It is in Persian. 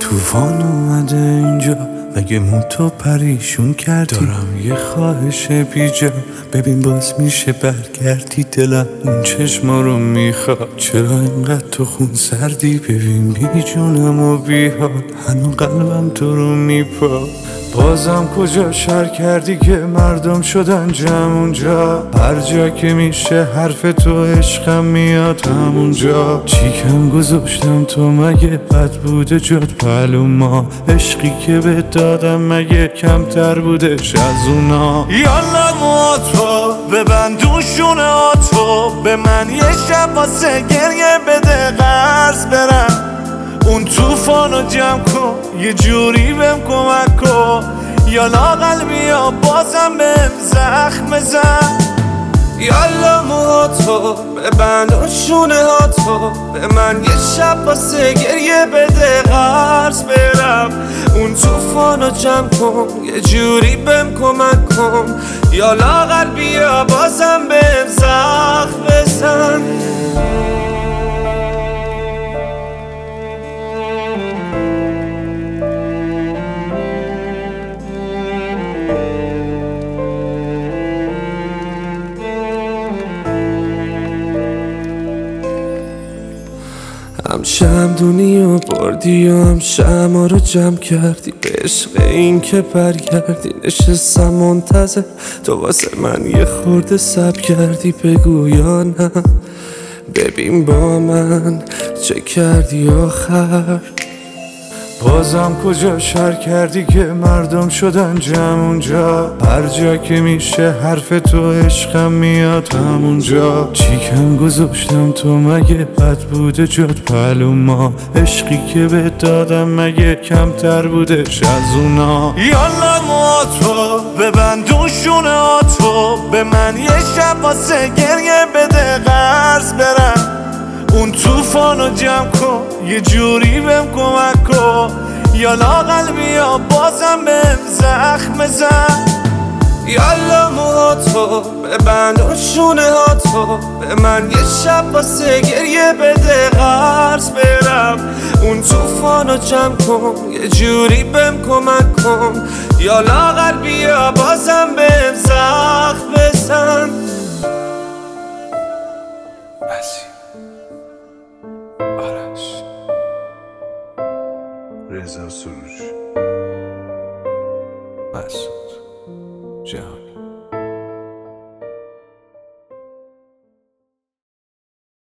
طوفان اومده اینجا، مگه تو پریشون کردی؟ دارم یه خواهش بیجا، ببین باز میشه برگردی. دلم اون چشما رو میخواد، چرا اینقدر تو خون سردی؟ ببین بی جونم و بی حال، هنو قلبم تو رو میپا. بازم کجا شر کردی که مردم شدن جمع اونجا؟ هر جا که میشه حرف تو عشقم میاد همونجا. چیکم گذاشتم تو مگه بد بوده جات پهلو ما؟ عشقی که به دادم مگه کمتر بودش از اونا؟ یالا موهاتو ببند دوشونه هاتو، به من یه شب واسه گریه بده قرض برم. اون طوفانو جمع کن، یه جوری بهم کمک کن، یا لااقل بیا بازم بهم زخم بزن. یالا موهاتو ببند و شونه هاتو، به من یه شب واسه گریه بده قرض برم. اون طوفانو جمع کن، یه جوری بهم کمک کن، یا لااقل بیا بازم بهم زخم بزن. هم شمدونی و بردی و هم شمع رو جمع کردی، به عشق این که برگردی. نشستم منتظر تو واسه من یه خورده صبر کردی، بگو یا نه؟ ببین با من چه کردی آخر؟ بازم کجا شر کردی که مردم شدن جمع اونجا؟ هر جا که میشه حرف تو عشقم میاد همونجا. چیکم گذاشتم تو مگه بد بوده جات پهلو ما؟ عشقی که به دادم مگه کمتر بودش از اونا؟ یالا موهاتو ببند دوشونه هاتو، به من یه شب واسه گریه بده قرض برم. اون طوفانو جمع کن، یه جوری بهم کمک کن، یا لااقل بیا بازم بهم زخم بزن. یالا موهاتو ببند و شونه هاتو، به من یه شب واسه گریه بده قرض برم. اون طوفانو جمع کن، یه جوری بهم کمک کن، یا لااقل بیا بازم بهم زخم بزن. آرش رضا سروش مسعود جهانی.